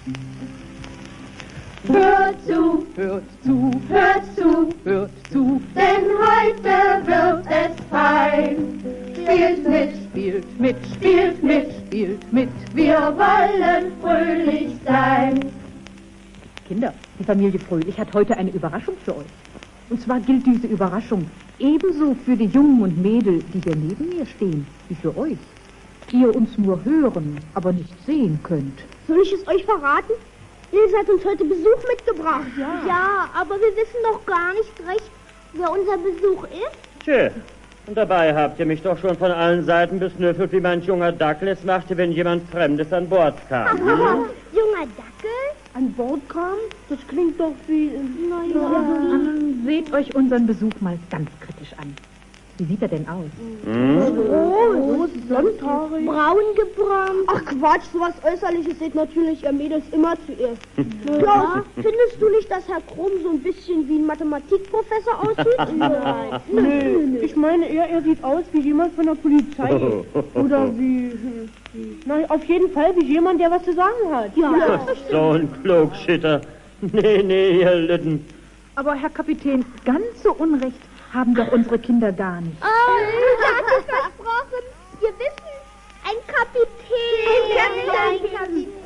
Hört zu, Hört zu, hört zu, hört zu, denn heute wird es fein. Spielt mit, spielt mit, spielt mit, spielt mit. wir wollen fröhlich sein. Kinder, die Familie Fröhlich hat heute eine Überraschung für euch. Und zwar gilt diese Überraschung ebenso für die Jungen und Mädel, die hier neben mir stehen, wie für euch, die ihr uns nur hören, aber nicht sehen könnt. Soll ich es euch verraten? Ilse hat uns heute Besuch mitgebracht. Ja, aber wir wissen doch gar nicht recht, wer unser Besuch ist. Tschö, und dabei habt ihr mich doch schon von allen Seiten besnüffelt, wie mein junger Dackel es machte, wenn jemand Fremdes an Bord kam. Junger Dackel? An Bord kam? Das klingt doch wie... Seht euch unseren Besuch mal ganz kritisch an. Wie sieht er denn aus? Groß, blondhaarig. Braun gebrannt. Ach Quatsch, sowas Äußerliches seht natürlich ihr Mädels immer zuerst. Ja. Findest du nicht, dass Herr Krumm so ein bisschen wie ein Mathematikprofessor aussieht? Nein. Nee, ich meine eher, er sieht aus wie jemand von der Polizei. Oder wie... Na, auf jeden Fall wie jemand, der was zu sagen hat. Ja. So ein Klogschitter. Nee, ihr Lütten. Aber Herr Kapitän, ganz so Unrecht haben doch unsere Kinder gar nicht. Oh, Ilse hat es versprochen. Wir wissen, ein Kapitän. Ein Kapitän.